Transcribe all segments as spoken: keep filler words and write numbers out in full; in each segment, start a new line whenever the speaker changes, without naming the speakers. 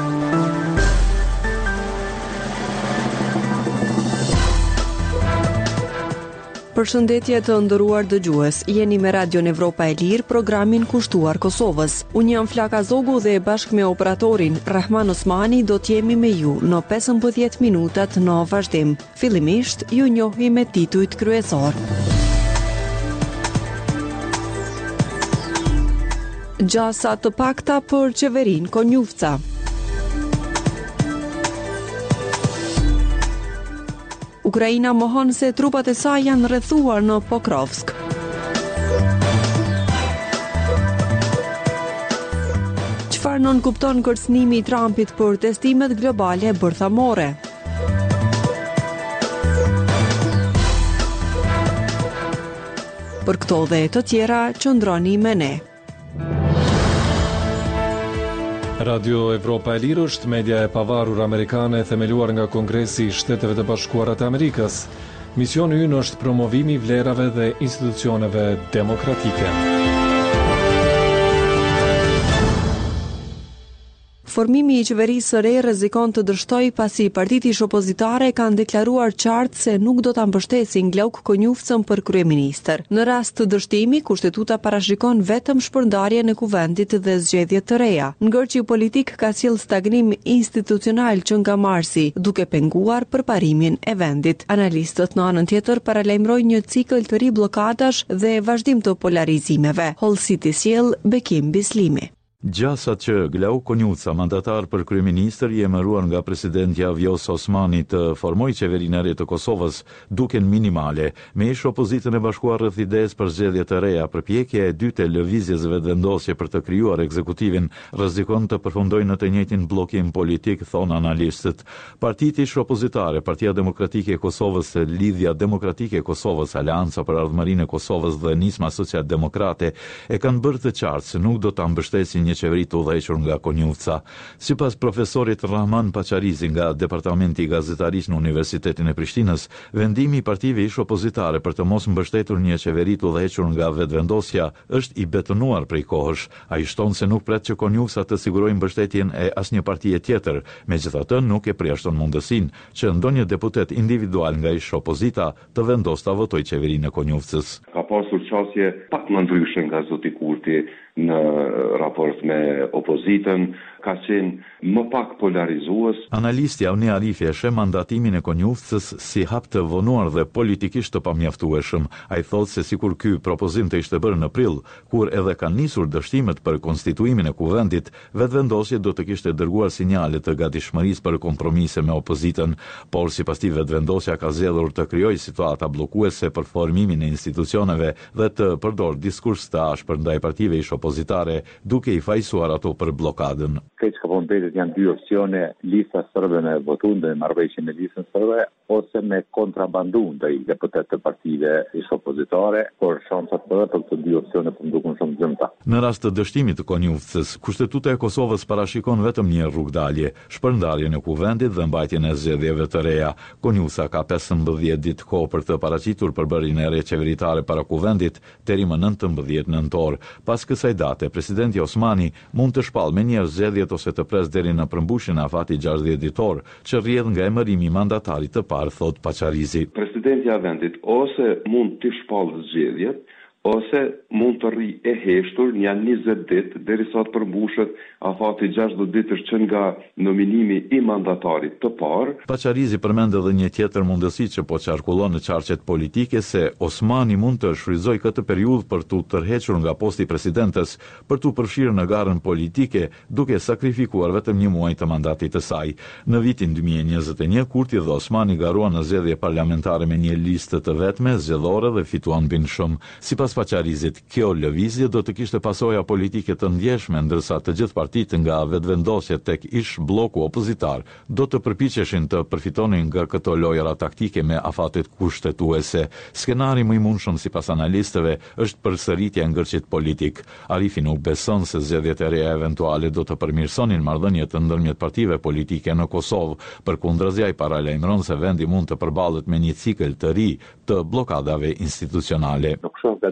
Përshëndetje të nderuar dëgjues, jeni me Radion Evropa e Lirë, programin kushtuar Kosovës. Unë jam Flaka Zogu dhe bashkë me operatorin Rahman Osmani do t'jemi me ju në pesëmbëdhjetë minutat në vazhdim. Fillimisht, ju njohi me titujt kryesor. Gjasa të pakta për qeverin Konjufca. Ukraina mohon se trupat e saj janë rrethuar në Pokrovsk. Çfarë non kupton kërcënimi i Trumpit për testimet globale bërthamore? Për këto dhe të tjera, qëndroni me ne.
Radio Evropa e Lirë është media e pavarur amerikane themeluar nga Kongresi i Shteteve të Bashkuara të Amerikës. Misioni ynë është promovimi i vlerave dhe institucioneve demokratike.
Formimi i qeverisë së re rrezikon të dështoj pasi partitë ish opozitare kanë deklaruar qartë se nuk do ta mbështesin Glauk Konjufcën për kryeministër. Në rast të dështimi, kushtetuta parashikon vetëm shpërndarjen e kuvendit dhe zgjedhje të reja. Ngërçi politik ka sjell stagnim institucional që nga marsi, duke penguar përparimin e vendit. Analistët në anën tjetër paralajmërojnë një cikël të ri bllokadash dhe vazhdim të polarizimeve. Hall City sjell Bekim Bislimi.
Gjasat që Glauk Konjufca, mandatar për kryeministër, i emëruar nga presidenti Vjosa Osmani të formojë qeverinë e re të Kosovës, duken minimale. Me ish opozitën e bashkuar rreth idesë për zgjedhje të reja, përpjekja e dytë e lëvizjes vetëvendosje për të krijuar ekzekutivin rrezikon të përfundojë në të njëjtin bllokim politik, thon analistët. Partitë ish opozitare, Partia Demokratike e Kosovës, Lidhja Demokratike e Kosovës, Aleanca për Ardhmërinë e Kosovës dhe Nisma Social-Demokrate e kanë bërë të qartë se nuk do ta mbështesin një qeveri të udhëhequr nga Konjufca. Sipas profesorit Rahman Pacharizi nga Departamenti i Gazetarisë në Universitetin e Prishtinës, vendimi i partive ish opozitare për të mos mbështetur një qeveri të udhëhequr nga vetëvendosja është i betonuar prej kohësh. Ai shton se nuk pret që Konjufca të sigurojë mbështetjen e asnjë partie tjetër, megjithatë nuk e përjashton mundësinë që ndonjë deputet individual nga ish opozita të vendosë ta votojë qeverinë e Konjufcës.
Ka pasur qasje pak më ndryshe nga zoti Kurti në raport me opozitën, ka qenë më pak polarizues.
Analisti Avni Arifi e sheh mandatimin e Konjufcës si hap të vonuar dhe politikisht të pamjaftueshëm. Ai thotë se sikur ky propozim të ishte bërë në prill, kur edhe kanë nisur dështimet për konstituimin e kuvendit, vetëvendosja do të kishte dërguar sinjale të gatishmërisë për kompromise me opozitën, por sipas tij vetëvendosja ka zgjedhur të krijojë situata bllokuese për formimin e institucioneve dhe të përdor diskurs të ashpër ndaj partive ish opozitare, duke i fajsuar ato për blokadën.
Këtë që ka po mbetet janë dy opsione, lista sërbe me votun dhe marrëveshje me listën sërbe, ose me kontrabandu ndaj deputet të partive ish opozitare, por shansat për për këtë dy opsione për mdukun shumë gjëmta.
Në rast të dështimit të Konjufcës, Kushtetuta e Kosovës parashikon vetëm një rrugdalje, shpërndarjen e kuvendit dhe mbajtjen e zgjedhjeve të reja. Konjufca ka pesëmbëdhjetë ditë kohë për të paraqitur përbërjen e re qeveritare para kuvendit deri më nëntëmbëdhjetë nëntor. Pas kësaj date, presidenti Osmani mund të shpallë me një zgjedhjet ose të pres deri në përmbushjen e afatit gjashtëdhjetë ditor, që rrjedh nga emërimi i mandatarit të parë, thot Pacharizi.
Presidenti i vendit ose mund të shpallë zgjedhjet, ose mund të rri e heshtur një njëzet ditë derisa të përmbushet afati gjashtëdhjetë ditësh që nga nominimi i mandatarit të parë.
Pacharizi përmend edhe një tjetër mundësi që po qarkullon në qarqet politike, se Osmani mund të shfrytëzojë këtë periudhë për t'u tërhequr nga posti i presidentes, për t'u përfshirë në garën politike, duke sakrifikuar vetëm një muaj të mandatit të saj. Në vitin dy mijë e njëzet e një, Kurti dhe Osmani garuan në zgjedhje parlamentare me një listë të vetme zgjedhore dhe fituan bindshëm. Sipas Pacharizit, kjo lëvizje do të kishte pasoja politike të ndjeshme, ndërsa të gjithë partitë nga vetëvendosja tek ish bloku opozitar do të përpiqeshin të përfitonin nga këto lojra taktike me afatet kushtetuese. Skenari më i mundshëm sipas analistëve është përsëritja e ngërçit politik. Arifi nuk beson se zgjedhjet e reja eventuale do të përmirësonin marrëdhëniet ndërmjet partive politike në Kosovë. Përkundrazi, ai paralajmëron se vendi mund të përballet me një cikël të ri të bllokadave institucionale.
Nuk shoh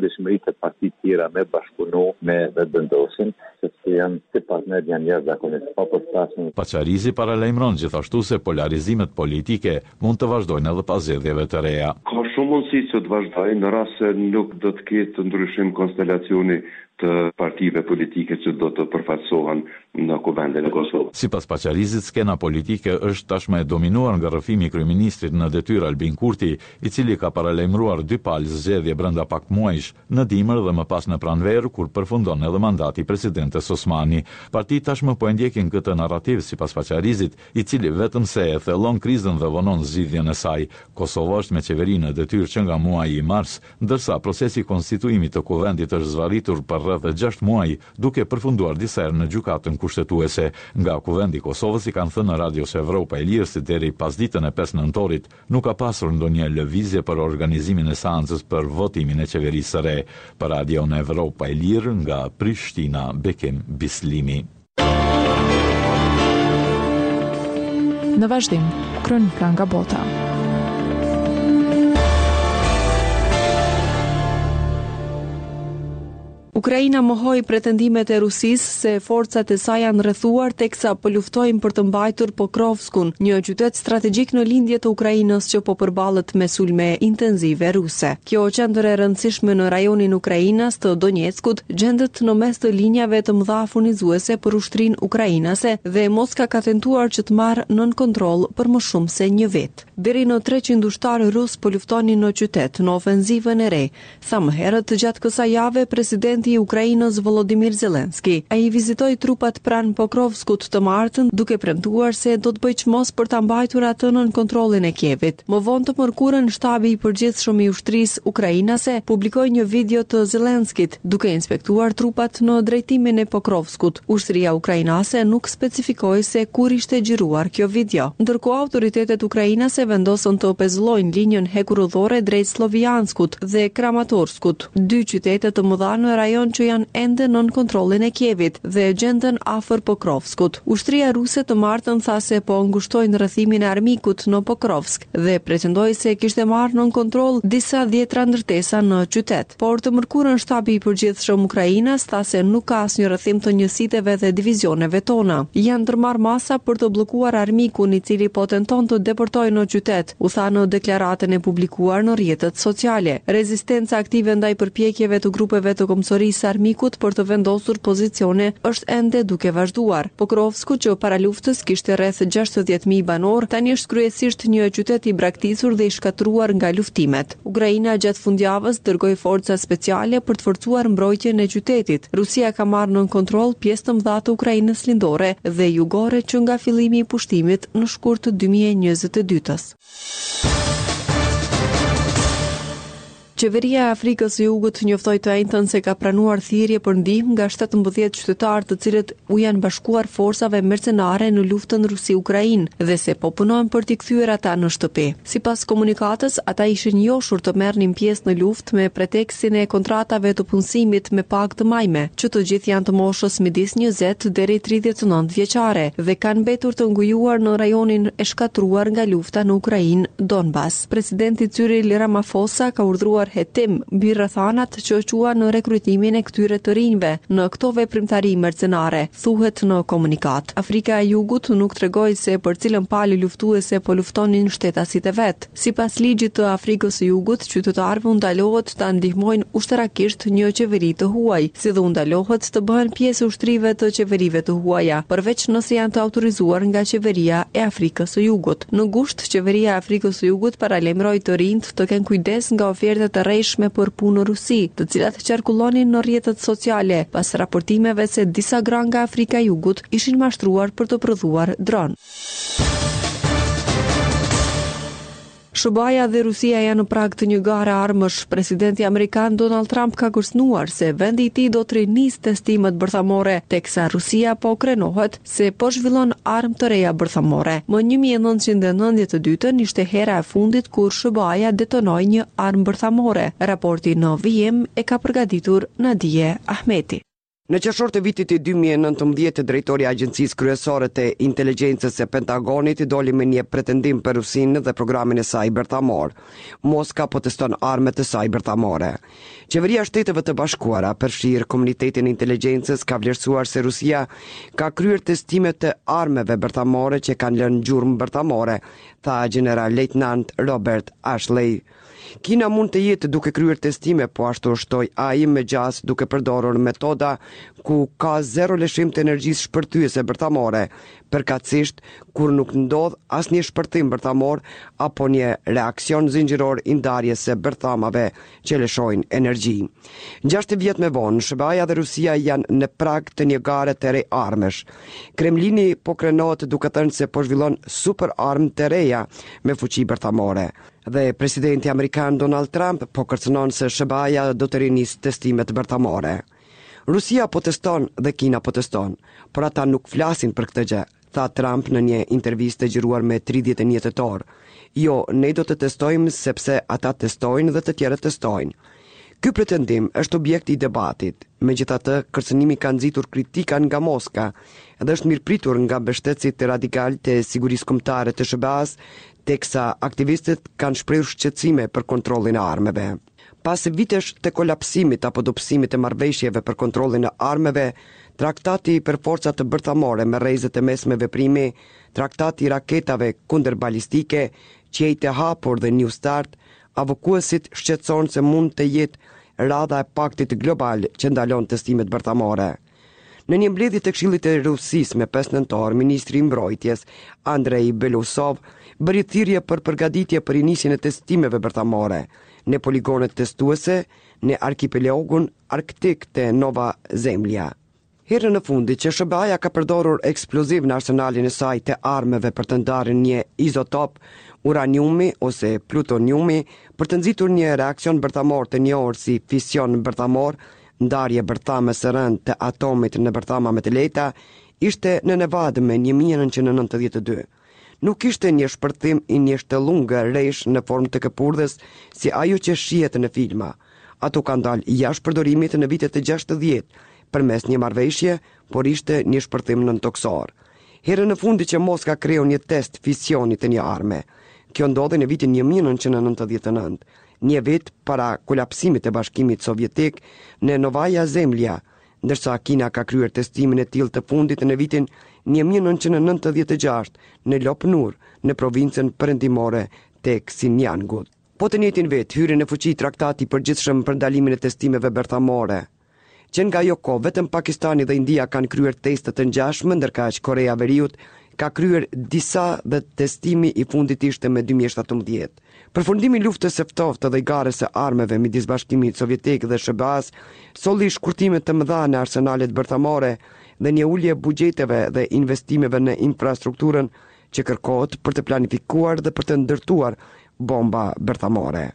devishmëritë e partitë tjera me bashkëpunu me vendosin, sepse janë si partner janë jashtëzakonisht pa përshtatshëm.
Pacharizi paralajmëron gjithashtu se polarizimet politike mund të vazhdojnë edhe pas zgjedhjeve të reja.
Ka shumë mundësi që të vazhdojnë në rast se nuk do të ketë ndryshim konstelacioni të partive politike që do të përfaqësohen në Kuvendin e Kosovës.
Sipas Paçarizit, skena politike është tashmë e dominuar nga rrëfimi i kryeministrit në detyrë Albin Kurti, i cili ka paralajmëruar dy palë zgjedhje brenda pak muajsh, në dimër dhe më pas në pranverë, kur përfundon edhe mandati i presidentes Osmani. Partitë tashmë po e ndjekin këtë narrativ sipas Paçarizit, i cili vetëm se e thellon krizën dhe vonon zgjidhjen e saj. Kosova është me qeveri në detyrë që nga muaji i mars, ndërsa procesi i konstituimit të kuvendit është zvarritur për rreth gjashtë muaj, duke përfunduar disa herë në gjykatën kushtetuese. Nga kuvendi i Kosovës i kanë thënë në Radios Evropa e Lirë se deri pas ditën e pesë nëntorit nuk ka pasur ndonjë lëvizje për organizimin e seancës për votimin e qeverisë së re. Për Radion Evropa e Lirë nga Prishtina, Bekim Bislimi.
Në vazhdim, kronika nga bota.
Ukraina mohoi pretendimet e Rusisë se forcat e saj janë rrethuar teksa po luftojnë për të mbajtur Pokrovskun, një qytet strategjik në lindje të Ukrainës që po përballet me sulme intenzive ruse. Kjo qendër e rëndësishme në rajonin Ukrainës të Donjeckut gjendet në mes të linjave të mëdha furnizuese për ushtrinë ukrainase dhe Moska ka tentuar që të marrë nën kontroll për më shumë se një vit. Deri në treqind ushtarë rus po luftonin në qytet në ofenzivën e re. Sa më herët gjatë kësaj jave presidenti i Ukrainës Volodymyr Zelensky. Ai vizitoi trupat pranë Pokrovskut të martën, duke premtuar se do të bëjë çmos për ta mbajtur atë nën kontrollin e Kievit. Më vonë të mërkurën, shtabi i përgjithshëm i ushtrisë ukrainase publikoi një video të Zelenskit duke inspektuar trupat në drejtimin e Pokrovskut. Ushtria ukrainase nuk specifikoi se kur ishte xhiruar kjo video. Ndërkohë autoritetet ukrainase vendosën të pezullojnë linjën hekurudhore drejt Slovianskut dhe Kramatorskut, dy qytete të mëdha në rajon që janë ende nën kontrollin e Kievit dhe gjenden afër Pokrovskut. Ushtria ruse të martën tha se po ngushtojnë rrethimin e armikut në Pokrovsk dhe pretendoi se kishte marrë nën kontroll disa dhjetra ndërtesa në qytet. Por të mërkurën shtabi i përgjithshëm Ukrainas tha se nuk ka asnjë rrethim të njësiteve dhe divizioneve tona. Janë ndërmarrë masa për të bllokuar armikun i cili po tenton të deportojë në qytet, u tha në deklaratën e publikuar në rrjetet sociale. Rezistenca aktive ndaj përpjekjeve të grupeve të komsorisë së armikut për të vendosur pozicione është ende duke vazhduar. Pokrovsku, që para luftës kishte rreth gjashtëdhjetë mijë banor, tani është kryesisht një qytet i braktisur dhe i shkatruar nga luftimet. Ukraina gjatë fundjavës dërgoi forca speciale për të forcuar mbrojtjen e qytetit. Rusia ka marrë nën kontroll pjesë të mëdha të Ukrainës lindore dhe jugore që nga fillimi i pushtimit në shkurt të dy mijë e njëzet e dytës. Qeveria e Afrikës së Jugut njoftoi të njëjtën se ka pranuar thirrje për ndihmë nga shtatëmbëdhjetë qytetarë të cilët u janë bashkuar forcave mercenare në luftën Rusi-Ukrainë dhe se po punojnë për t'i kthyer ata në shtëpi. Sipas komunikatës, ata ishin njohur të merrnin pjesë në luftë me pretekstin e kontratave të punësimit me pagë të majme, që të gjithë janë të moshës midis njëzet deri tridhjetë e nëntë vjeçare dhe kanë mbetur të ngujuar në rajonin e shkatruar nga lufta në Ukrainë, Donbas. Presidenti Cyril Ramaphosa ka urdhëruar hetim mbi rrethanat që quan në rekrutimin e këtyre të rinjve në këto veprimtari mercenare, thuhet në komunikat. Afrika e Jugut nuk tregoi se për cilën palë luftuese po luftonin shtetasit e vet. Sipas ligjit të Afrikës së Jugut, qytetarëve u ndalohet ta ndihmojnë ushtrakisht një qeveri të huaj, si dhe u ndalohet të bëhen pjesë ushtrive të qeverive të huaja, përveç nëse janë të autorizuar nga qeveria e Afrikës së Jugut. Në gusht, qeveria e Afrikës së Jugut paralajmëroi të rinjt të kenë kujdes nga ofertat të rreshme për punë në Rusi, të cilat qarkullonin në rrjetet sociale pas raportimeve se disa gra nga Afrika e Jugut ishin mashtruar për të prodhuar dron. Shëbaja dhe Rusia janë në prag të një gare armësh. Presidenti amerikan Donald Trump ka kërcënuar se vendi i tij do të rinisë testimet bërthamore, teksa Rusia po krenohet se po zhvillon armë të reja bërthamore. Më një mijë e nëntëqind e nëntëdhjetë e dytën ishte hera e fundit kur Shëbaja detonoi një armë bërthamore. Raporti në vijim e ka përgatitur Nadije Ahmeti.
Në qershor të vitit dy mijë e nëntëmbëdhjetë, drejtori i Agjencisë Kryesore të Inteligjencës së Pentagonit doli me një pretendim për Rusinë dhe programin e saj bërtamor. Moska po teston armet të saj bërtamore. Qeveria e Shteteve të Bashkuara, përfshirë komunitetin e inteligjencës, ka vlerësuar se Rusia ka kryer testime të armeve bërtamore që kanë lënë gjurmë bërtamore, tha general lejtnant Robert Ashley. Kina mund të jetë duke kryer testime, po ashtu shtoi ai me gjas duke përdorur metoda ku ka zero lëshim të energjisë shpërthyese bërtamore, përkatësisht kur nuk ndodh asnjë shpërthim bërtamor apo një reaksion zinxhiror i ndarjes së bërthamave që lëshojnë energji. Gjashtë vjet më vonë, S B A-ja dhe Rusia janë në prag të një gare të re armesh. Kremlini po krenohet duke thënë se po zhvillon super armë të reja me fuqi bërtamore. Dhe presidenti amerikan Donald Trump po kërcënon se S B A-ja do të rinisë testimet bërtamore. Rusia po teston dhe Kina po teston, por ata nuk flasin për këtë gjë, tha Trump në një intervistë gjiruar me tridhjetë e një tetor. Jo, ne do të testojmë sepse ata testojnë dhe të tjerët testojnë. Ky pretendim është objekti i debatit. Megjithatë, kërcënimi ka nxitur kritika nga Moska dhe është mirëpritur nga mbështetësit radikal të sigurisë kombëtare të S B A-s, teksa aktivistët kanë shprehur shqetësime për kontrollin e armeve. Pas vitesh të kolapsimit apo dobësimit të marrëveshjeve për kontrollin e armeve, traktati për forcat të bërthamore me rrezet e mesme veprimi, traktati i raketave kundër balistike, qejtë e hapur dhe New Start, avokuesit shqetëson se mund të jetë radha e paktit global që ndalon testimet bërthamore. Në një mbledhje të Këshillit të Rusisë me pesë nëntor, ministri i mbrojtjes Andrei Belousov bëri thirrje për përgatitje për nisjen e testimeve bërthamore në poligonet testuese në arkipelagun arktik të Nova Zemlja. Herën e fundit që S B A-ja ka përdorur eksploziv në arsenalin e saj të armeve për të ndarë një izotop, uraniumi ose plutoniumi, për të nxitur një reakcion bërthamor të njohur si fision bërthamor, ndarje bërthame së rënd të atomit në bërthama me të lehta, ishte në Nevada me një mijë e nëntëqind e nëntëdhjetë e dy. Nuk ishte një shpërthim i një shtëllungë rresh në formë të këpurdhës si ajo që shihet në filma. Ato kanë dalë jashtë përdorimit në vitet e gjashtëdhjetë përmes një marrëveshje, por ishte një shpërthim nëntoksor. Herën e fundit që Moska kreu një test fisioni të një arme. Kjo ndodhi në vitin një mijë e nëntëqind e nëntëdhjetë e nëntë, një vit para kolapsimit të Bashkimit Sovjetik në Novaja Zemlja, ndërsa Kina ka kryer testimin e tillë të fundit në vitin një mijë e nëntëqind e nëntëdhjetë e gjashtë në Lopnur, në provincën perëndimore të Xinjiangut. Po të njëjtin vit, hyri në fuqi traktati i përgjithshëm për ndalimin e testimeve bërthamore. Që nga jo kohë, vetëm Pakistani dhe India kanë kryer teste të ngjashme, ndërkaq Korea e Veriut ka kryer disa dhe testimi i fundit ishte me dy mijë e shtatëmbëdhjetë. Përfundimi i luftës së ftohtë dhe i garës së armeve midis Bashkimit Sovjetik dhe S B A-s solli shkurtime të mëdha në arsenalet bërthamore dhe një ulje buxheteve dhe investimeve në infrastrukturën që kërkohet për të planifikuar dhe për të ndërtuar bomba bërthamore.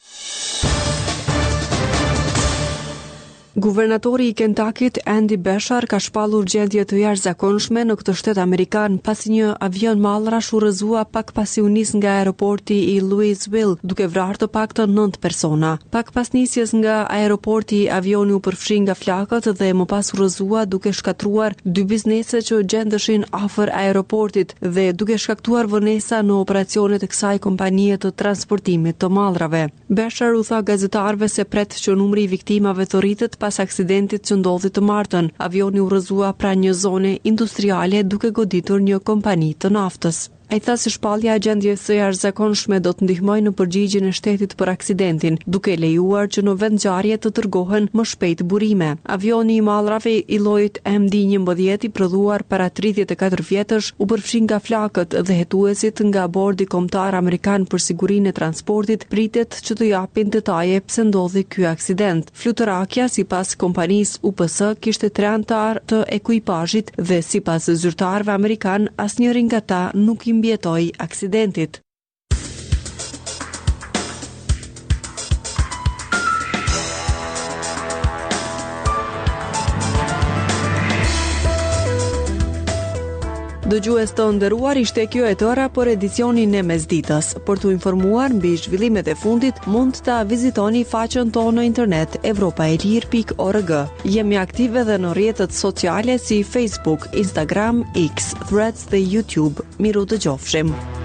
Guvernatori i Kentakit Andy Beshear ka shpallur gjendje të jashtëzakonshme në këtë shtet amerikan pasi një avion mallrash u rrëzua pak pasi u nis nga aeroporti i Louisville, duke vrarë të paktën nëntë persona. Pak pas nisjes nga aeroporti, avioni u përfshi nga flakët dhe më pas u rrëzua duke shkatruar dy biznese që gjendeshin afër aeroportit dhe duke shkaktuar vonesa në operacionet e kësaj kompanie të transportimit të mallrave. Beshear u tha gazetarëve se pret që numri i viktimave të rritet pas aksidentit që ndodhi të martën. Avioni u rrëzua pranë një zone industriale duke goditur një kompani të naftës. Ai tha se shpallja e gjendjes së jashtëzakonshme do të ndihmojë në përgjigjen e shtetit për aksidentin, duke lejuar që në vendngjarje të dërgohen më shpejt burime. Avioni i mallrave i llojit M D njëmbëdhjetë i prodhuar para tridhjetë e katër vjetësh u përfshi nga flakët dhe hetuesit nga bordi kombëtar amerikan për sigurinë e transportit pritet që të japin detaje pse ndodhi ky aksident. Fluturakja sipas kompanisë U P S kishte tre anëtar të ekuipazhit dhe sipas zyrtarëve amerikan asnjëri nga ata nuk i mbijetoi aksidentit. Dëgjues të nderuar, ishte kjo e tëra për edicionin e mesditës. Për të informuar mbi zhvillimet e fundit, mund ta vizitoni faqen tonë në internet evropaelir pikë org. Jemi aktive edhe në rrjetet sociale si Facebook, Instagram, X, Threads dhe YouTube. Miru dëgjofshim.